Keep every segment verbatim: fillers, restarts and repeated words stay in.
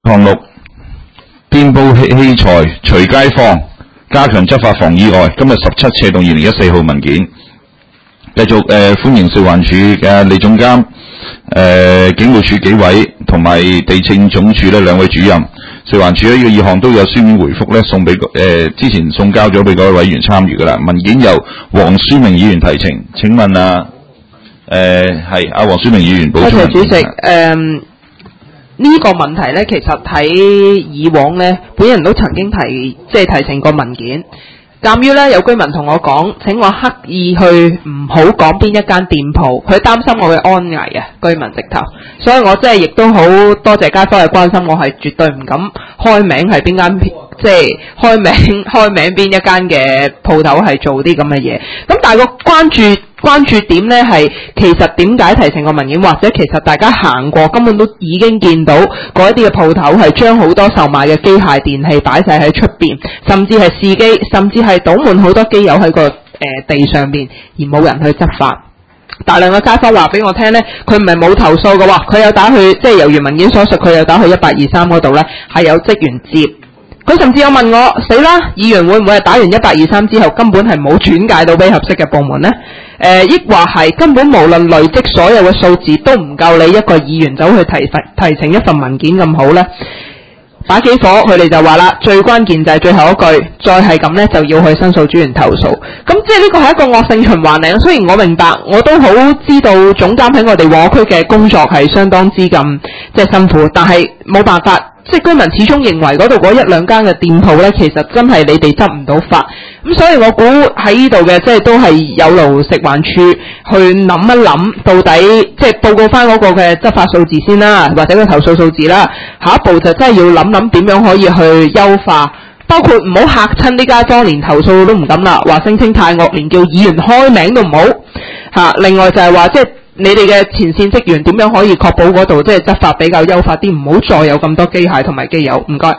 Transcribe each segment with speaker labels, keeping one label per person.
Speaker 1: 項六，店鋪器材隨街放，加強執法防意外。今日十七斜動二零一四號文件，繼續誒、呃、歡迎食環署嘅李總監、誒、呃、警務處紀委同埋地政總署呢兩位主任。食環署呢個議項都有書面回覆呢，送俾誒、呃、之前送交咗俾各位委員參與噶啦。文件由黃書明議員提呈，請問啊誒係阿黃書明議員補充。
Speaker 2: 多謝主席。誒、嗯。呢、這個問題呢，其實喺以往呢，本人都曾經提，即係提呈過文件。鑑於呢，有居民同我講，請我刻意去唔好講邊一間店鋪，佢擔心我嘅安危啊，居民直頭。所以我真係亦都好多謝街坊嘅關心，我係絕對唔敢開名係邊間，即係開名開名邊一間嘅鋪頭係做啲咁嘅嘢。咁但係個關注。關注點呢係其實點解提呈個文件，或者其實大家行過根本都已經見到嗰一啲嘅鋪頭係將好多售賣嘅機械電器擺晒喺出邊，甚至係試機，甚至係倒滿好多機油喺個誒、呃、地上邊，而冇人去執法。大量嘅街坊話俾我聽呢，佢唔係冇投訴嘅喎，佢有打去，即係由原文件所述，佢有打去一八二三嗰度呢，係有職員接。佢甚至有問我，死啦！議員會唔會係打完一八二三之後根本係冇轉介到俾合適嘅部門呢？誒、呃，抑或係根本無論累積所有嘅數字都唔夠你一個議員走去提提呈一份文件咁好呢？打幾火，佢哋就話啦，最關鍵就係最後一句，再係咁呢，就要去申訴專員投訴。咁即係呢個係一個惡性循環嚟。雖然我明白，我都好知道總監喺我哋旺區嘅工作係相當之咁即係辛苦，但係冇辦法。即係居民始終認為嗰度嗰一兩間嘅店鋪呢，其實真係你哋執唔到法，咁所以我估喺呢度嘅即係都係有勞食環署去諗一諗，到底即係報告翻嗰個嘅執法數字先啦，或者個投訴數字啦。下一步就真係要諗諗點樣可以去優化，包括唔好嚇親啲街坊，連投訴都唔敢啦，話聲稱太惡，連叫議員開名都唔好嚇。另外就係話即係。你哋嘅前線職員點樣可以確保嗰度即係執法比較優化啲，唔好再有咁多機械同埋機油？唔該。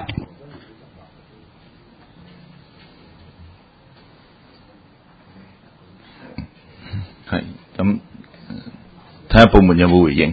Speaker 1: 係咁，睇下部門有冇回應。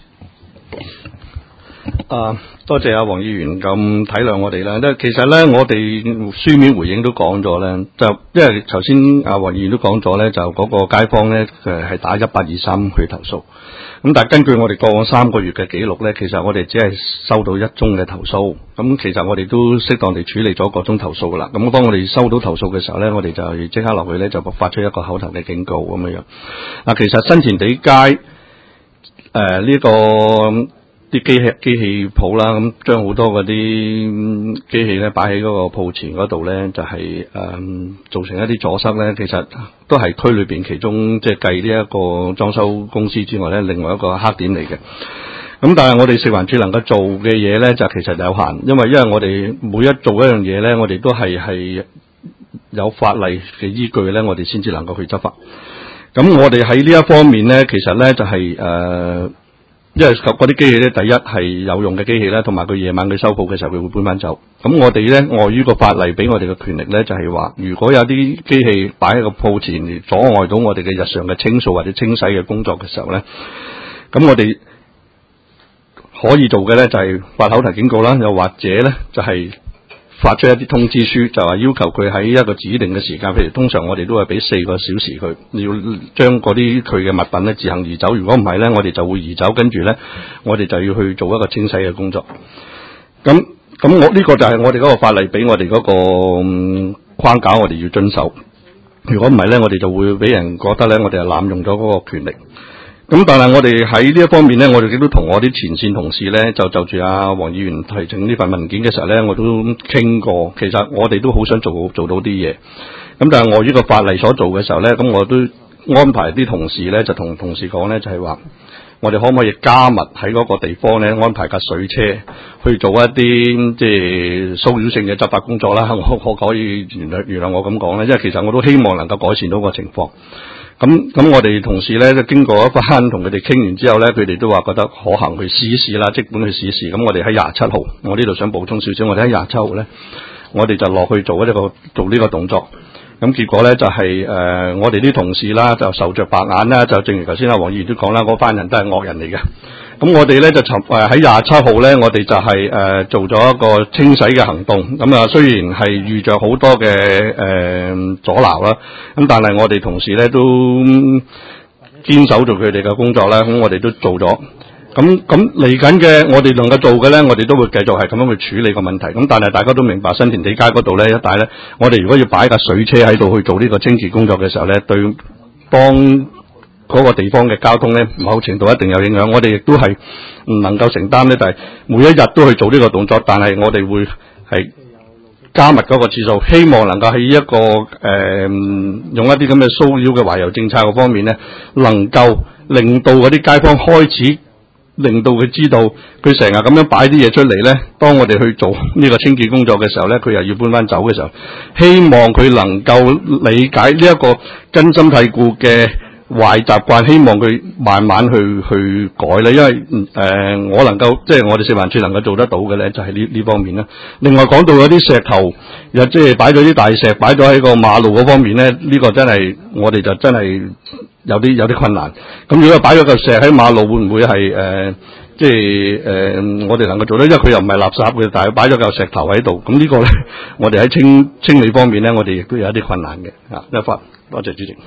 Speaker 3: 啊，多謝阿黃議員咁體諒我哋啦。其實咧，我哋書面回應都講咗咧，就因為頭先阿黃議員都講咗咧，就嗰個街坊咧誒係打一八二三去投訴。咁但係根據我哋過往三個月嘅記錄咧，其實我哋只係收到一宗嘅投訴。咁其實我哋都適當地處理咗各宗投訴噶啦。咁當我哋收到投訴嘅時候咧，我哋就即刻落去咧就發出一個口頭嘅警告咁樣樣。嗱，其實新填地街誒呢、呃這個。啲機器機器鋪啦，咁將好多嗰啲機器咧擺喺嗰個鋪前嗰度咧，就係、是、誒、嗯、造成一啲阻塞咧。其實都係區裏邊其中即係計呢一個裝修公司之外咧，另外一個黑點嚟嘅。咁但係我哋食環署能夠做嘅嘢咧，就其實有限，因為因為我哋每一做一樣嘢咧，我哋都係係有法例嘅依據咧，我哋先至能夠去執法。咁我哋喺呢一方面咧，其實咧就係、是、誒。呃因為嗰啲機器咧，第一係有用嘅機器啦，同埋佢夜晚佢收鋪嘅時候，佢會搬翻走。咁我哋咧，礙於個法例俾我哋嘅權力咧，就係、是、話，如果有啲機器擺喺個鋪前，而阻礙到我哋嘅日常嘅清掃或者清洗嘅工作嘅時候咧，咁我哋可以做嘅咧，就係、是、發口頭警告啦，又或者咧，就係、是、發出一啲通知書，就話要求佢喺一個指定嘅時間，譬如通常我哋都係俾四個小時佢，要將嗰啲佢嘅物品咧自行移走。如果唔係咧，我哋就會移走，跟住咧我哋就要去做一個清洗嘅工作。咁咁我呢、這個就係我哋嗰個法例俾我哋嗰、那個、嗯、框架，我哋要遵守。如果唔係咧，我哋就會俾人覺得咧，我哋係濫用咗嗰個權力。咁但係我哋喺呢一方面咧，我哋亦都同我啲前線同事咧，就就住阿黃議員提呈呢份文件嘅時候咧，我都傾過。其實我哋都好想做做到啲嘢。咁但係我呢個法例所做嘅時候咧，咁我都安排啲同事咧，就同同事講咧，就係話我哋可唔可以加密喺嗰個地方咧，安排架水車去做一啲即係騷擾性嘅執法工作啦。我可可以原諒原諒我咁講咧，因為其實我都希望能夠改善到個情況。咁咁我哋同事咧，就經過一番同佢哋傾完之後咧，佢哋都話覺得可行去試一試啦，即管去試一試。咁我哋喺廿七號，我呢度想補充少少，我哋喺廿七號咧，我哋就落去做一個做呢個動作。咁結果咧就係、是、誒、呃，我哋啲同事啦就受着白眼啦，就正如頭先阿黃議員都講啦，嗰班人都係惡人嚟嘅。 咁我哋咧就尋誒喺廿七號咧，我哋就係、是、誒、呃、做咗一個清洗嘅行動。咁啊，雖然係遇着好多嘅誒、呃、阻撓啦，咁但係我哋同事咧都堅守住佢哋嘅工作啦。咁我哋都做咗。咁咁嚟緊嘅，我哋能夠做嘅咧，我哋都會繼續係咁樣去處理個問題。咁但係大家都明白，新填地街嗰度咧一帶咧，我哋如果要擺架水車喺度去做呢個清潔工作嘅時候咧，對當嗰個地方嘅交通咧，某程度一定有影響。我哋亦都係唔能夠承擔咧，就係每一日都去做呢個動作。但係我哋會係加密嗰個次數，希望能夠喺一個誒、呃、用一啲咁嘅騷擾嘅懷柔政策嘅方面咧，能夠令到嗰啲街坊開始令到佢知道，佢成日咁樣擺啲嘢出嚟咧，當我哋去做呢個清潔工作嘅時候咧，佢又要搬翻走嘅時候，希望佢能夠理解呢一個根深蒂固嘅壞習慣，希望佢慢慢去去改咧，因為誒、呃、我能夠即係我哋食環署能夠做得到嘅咧，就係呢呢方面啦。另外講到嗰啲石頭，又即係擺咗啲大石擺咗喺個馬路嗰方面咧，呢、呢個真係我哋就真係有啲有啲困難。咁如果擺咗嚿石喺馬路，會唔會係誒、呃、即係誒、呃、我哋能夠做得？因為佢又唔係垃圾嘅，但係擺咗嚿石頭喺度，咁呢個咧，我哋喺清清理方面咧，我哋亦都有一啲困難嘅。啊，一發，多謝主席。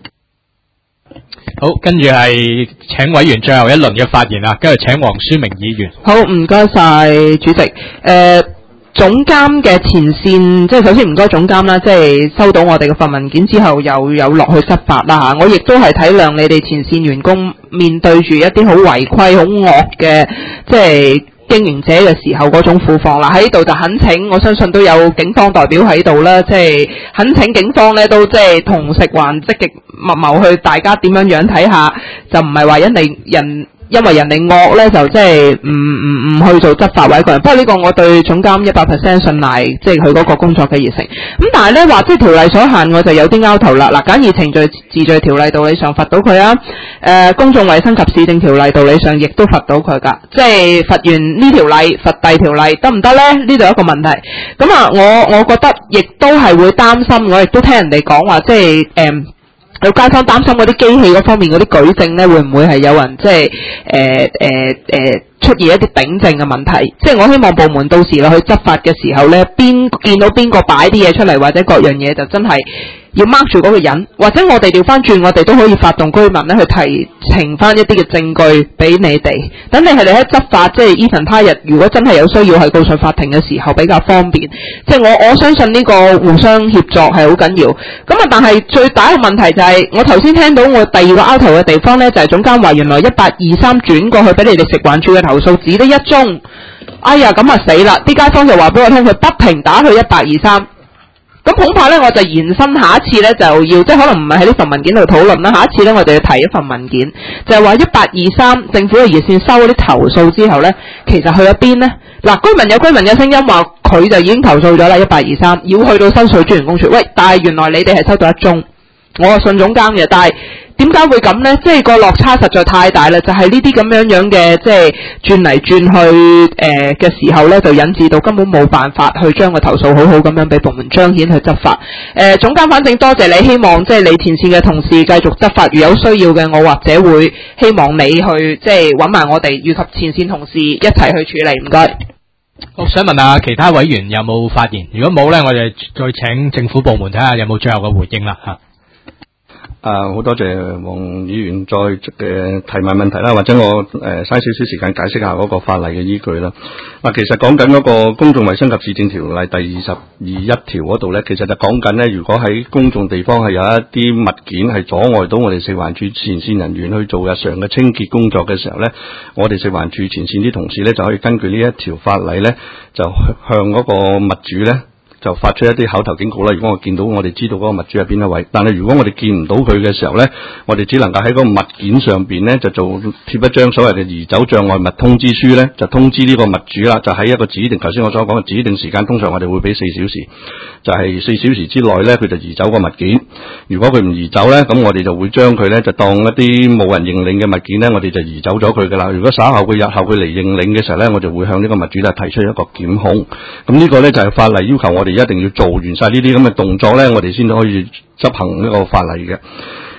Speaker 4: 好，跟住係請委員最後一輪嘅發言啦，跟住請黃書明議員。
Speaker 2: 好，唔該晒主席。誒、呃，總監嘅前線，即係首先唔該總監啦，即係收到我哋嘅份文件之後，又有落去執法啦吓。我亦都係體諒你哋前線員工面對住一啲好違規、好惡嘅，即係經營者嘅時候嗰種苦況啦。喺度就懇請，我相信都有警方代表喺度啦，即係懇請警方咧都即係同食環積極密謀去，大家點樣樣睇下，就唔係話因為人因為人哋惡咧，就即係唔唔唔去做執法或者個人。不過呢個我對總監一百 percent 信賴，即係佢嗰個工作嘅熱誠。咁但係咧話即係條例所限，我就有啲拗頭啦。嗱，簡易程序治罪條例道理上罰到佢啊，誒、呃、公眾衛生及市政條例道理上亦都罰到佢㗎。即係罰完呢條例，罰第二條例得唔得咧？呢度有一個問題。咁啊，我我覺得亦都係會擔心，我亦都聽人哋講話，即係誒。嗯有街坊擔心嗰啲機器嗰方面嗰啲舉證咧，會唔會係有人即係誒誒誒出現一啲頂證嘅問題？即係我希望部門到時落去執法嘅時候咧，邊見到邊個擺啲嘢出嚟，或者各樣嘢就真係要 mark 住嗰個人，或者我哋調翻轉，我哋都可以發動居民咧去提呈翻一啲嘅證據俾你哋，等你係哋喺執法，即係 even 他日如果真係有需要係告上法庭嘅時候比較方便。即係我我相信呢個互相協作係好緊要。咁啊，但係最大一個問題就係、是、我頭先聽到我第二個拗頭嘅地方咧，就係、是、總監話原來一八二三轉過去俾你哋食環署嘅投訴只得一宗。哎呀，咁啊死啦！啲街坊就話俾我聽，佢不停打去一八二三。咁恐怕咧，我就延伸下一次咧，就要即係可能唔係喺呢份文件度討論啦。下一次咧，我哋要提一份文件，就係話一八二三政府嘅熱線收嗰啲投訴之後咧，其實去咗邊呢？嗱，居民有居民嘅聲音話，佢就已經投訴咗啦，一八二三要去到申訴專員公署。喂，但係原來你哋係收到一宗，我係信總監嘅，但係點解會咁呢？即係個落差實在太大啦，就係呢啲咁樣樣嘅，即係轉嚟轉去誒嘅時候呢，就引致到根本冇辦法去將個投訴好好咁樣俾部門彰顯去執法。誒、呃，總監，反正多謝你，希望即係你前線嘅同事繼續執法，如有需要嘅，我或者會希望你去即係揾埋我哋以及前線同事一齊去處理。唔該。
Speaker 4: 我想問下其他委員有冇發言？如果冇呢，我哋再請政府部門睇下有冇最後嘅回應啦吓。
Speaker 3: 啊，好多謝黃議員再嘅、呃、提問問題啦，或者我誒嘥少少時間解釋下嗰個法例嘅依據啦。嗱、啊，其實講緊嗰個公眾衛生及市政條例第二十二一條嗰度咧，其實就講緊咧，如果喺公眾地方係有一啲物件係阻礙到我哋食環署前線人員去做日常嘅清潔工作嘅時候咧，我哋食環署前線啲同事咧就可以根據呢一條法例咧，就向嗰個物主咧，就發出一啲口頭警告啦。如果我見到我哋知道嗰個物主係邊一位，但係如果我哋見唔到佢嘅時候咧，我哋只能夠喺嗰個物件上邊咧就做貼一張所謂嘅移走障礙物通知書咧，就通知呢個物主啦。就喺一個指定，頭先我所講嘅指定時間，通常我哋會俾四小時，就係、是、四小時之內咧，佢就移走個物件。如果佢唔移走咧，咁我哋就會將佢咧就當一啲冇人認領嘅物件咧，我哋就移走咗佢噶啦。如果稍後佢日後佢嚟認領嘅時候咧，我就會向呢個物主咧提出一個檢控。咁呢個咧就係法例要求我哋一定要做完晒呢啲咁嘅動作咧，我哋先可以執行呢個法例嘅。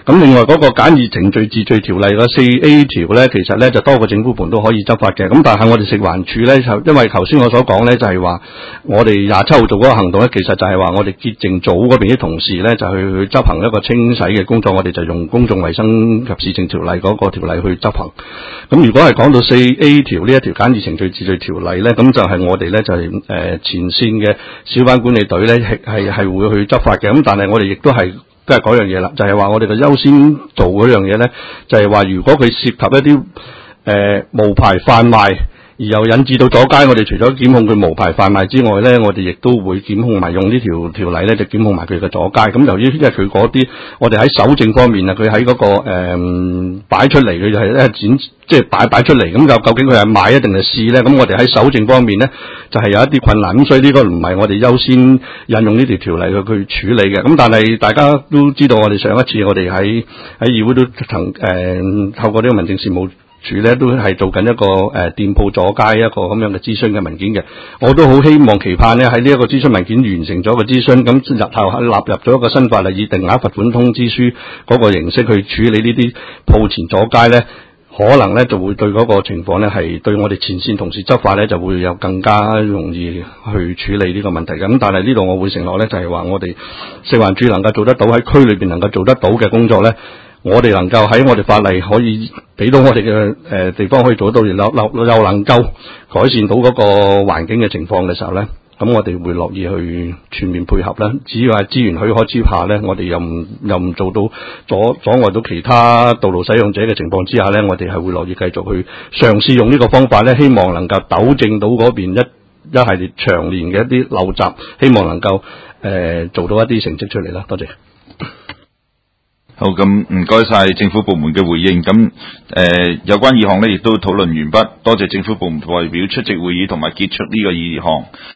Speaker 3: 咁另外嗰個簡易程序治罪條例嘅四 A 條咧，其實咧就多個政府部門都可以執法嘅。咁但係我哋食環署咧，就因為頭先我所講咧，就係話我哋廿七號做嗰個行動咧，其實就係話我哋潔淨組嗰邊啲同事咧，就去去執行一個清洗嘅工作，我哋就用公眾衛生及市政條例嗰個條例去執行。咁如果係講到四 A 條呢一條簡易程序治罪條例咧，咁就係我哋咧就係誒前線嘅小販管理隊咧係係係會去執法嘅。咁但係我哋亦都係都係嗰樣嘢啦，就係話我哋嘅優先做嗰樣嘢咧，就係話如果佢涉及一啲誒、呃、無牌販賣，而又引致到阻街，我哋除咗檢控佢無牌販賣之外咧，我哋亦都會檢控埋用呢條條例咧，就檢控埋佢嘅阻街。咁由於因為佢嗰啲，我哋喺搜證方面啊，佢喺嗰個誒擺、呃、出嚟，佢就係咧展，即係擺擺出嚟。咁就究竟佢係買一定係試咧？咁我哋喺搜證方面咧，就係、是、有一啲困難。咁所以呢個唔係我哋優先引用呢條條例去去處理嘅。咁但係大家都知道，我哋上一次我哋喺喺議會都曾誒、呃、透過呢個民政事務處咧都係做緊一個誒、呃、店鋪阻街一個咁樣嘅諮詢嘅文件嘅，我都好希望期盼咧喺呢一個諮詢文件完成咗個諮詢，咁日後係納入咗一個新法例，以定額罰款通知書嗰個形式去處理呢啲鋪前阻街咧，可能咧就會對嗰個情況咧係對我哋前線同事執法咧就會有更加容易去處理呢個問題嘅。咁但係呢度我會承諾咧就係話我哋食環署能夠做得到喺區裏邊能夠做得到嘅工作咧。我哋能夠喺我哋法例可以俾到我哋嘅誒地方可以做到，又又又能夠改善到嗰個環境嘅情況嘅時候咧，咁我哋會樂意去全面配合啦。只要係資源許可之下咧，我哋又唔又唔做到阻阻礙到其他道路使用者嘅情況之下咧，我哋係會樂意繼續去嘗試用呢個方法咧，希望能夠糾正到嗰邊一一系列長年嘅一啲陋習，希望能夠誒、呃、做到一啲成績出嚟啦。多謝。
Speaker 1: 好，咁唔該晒政府部門嘅回應。咁誒、呃、有關議項咧，亦都討論完畢。多謝政府部門代表出席會議同埋結束呢個議項。